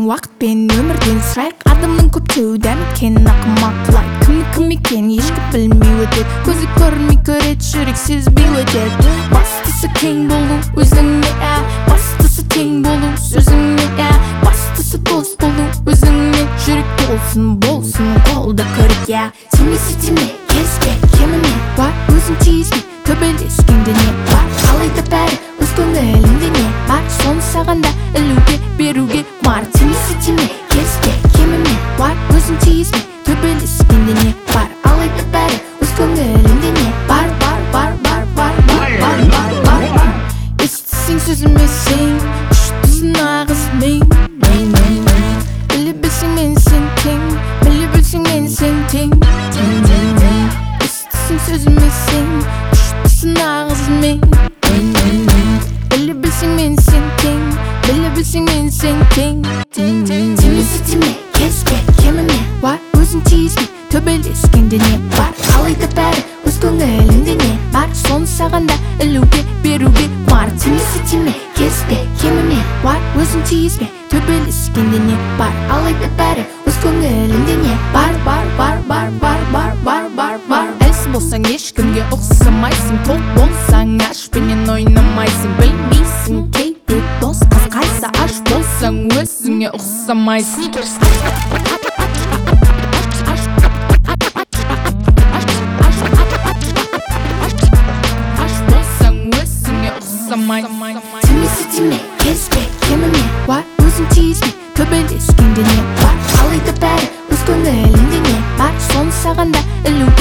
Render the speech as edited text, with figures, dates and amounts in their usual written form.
уақытпен өмірден сұрайық. Адамның көптеуден кен ақымақлай. Кім екен ешкі білмей өтеді. Көзі көрмей көреді, жүрек сезбей өтеді. Бастысы кең болу өзіңе, бастысы тең болу сөзіңе, бастысы дос болу өзіңе. Жүрек болсын қолда көрге. Тимесе кезге кеміне бар, өзің тиіспей төбелескенде не бар. Алайда бәрі өз көңілінде не бар, соны саған да ілуге беруге бар. Тимесе кезге кеміне бар, өзің тиіспей төбелескенде не бар. Алайда бәрі өз көңілінде не бар. Естісің сөзіме сен, күштісің нағыз мен. Біле білсең мен сен тең, біле білсең мен сен тең. Естісің сөзіме сен, күштісің нағыз мен. Біле білсең мен сен тең, біле білсең мен сен тең. Тимесе кезге кеміне бар, өзің тиіспей төбелескенде не бар. Алайда бәрі өз көңілінде не бар, соны саған да ілуге беруге бар. Тимесе кезге кеміне бар, өзің тиіспей төбелескенде не бар. Алайда бәрі өз көңілінде не бар. Әлсіз болсаң ешкімге ұқсамайсың, тоқ болсаң ашпенен ойнамайсың. Білмейсің кейде дос қасқайса, аш болсаң өзіңе ұқсамайсың. Тимесе кезге кеміне бар, өзің тиіспей төбелескенде не бар. Алайда бәрі өз көңілінде не бар, соны саған да ілуге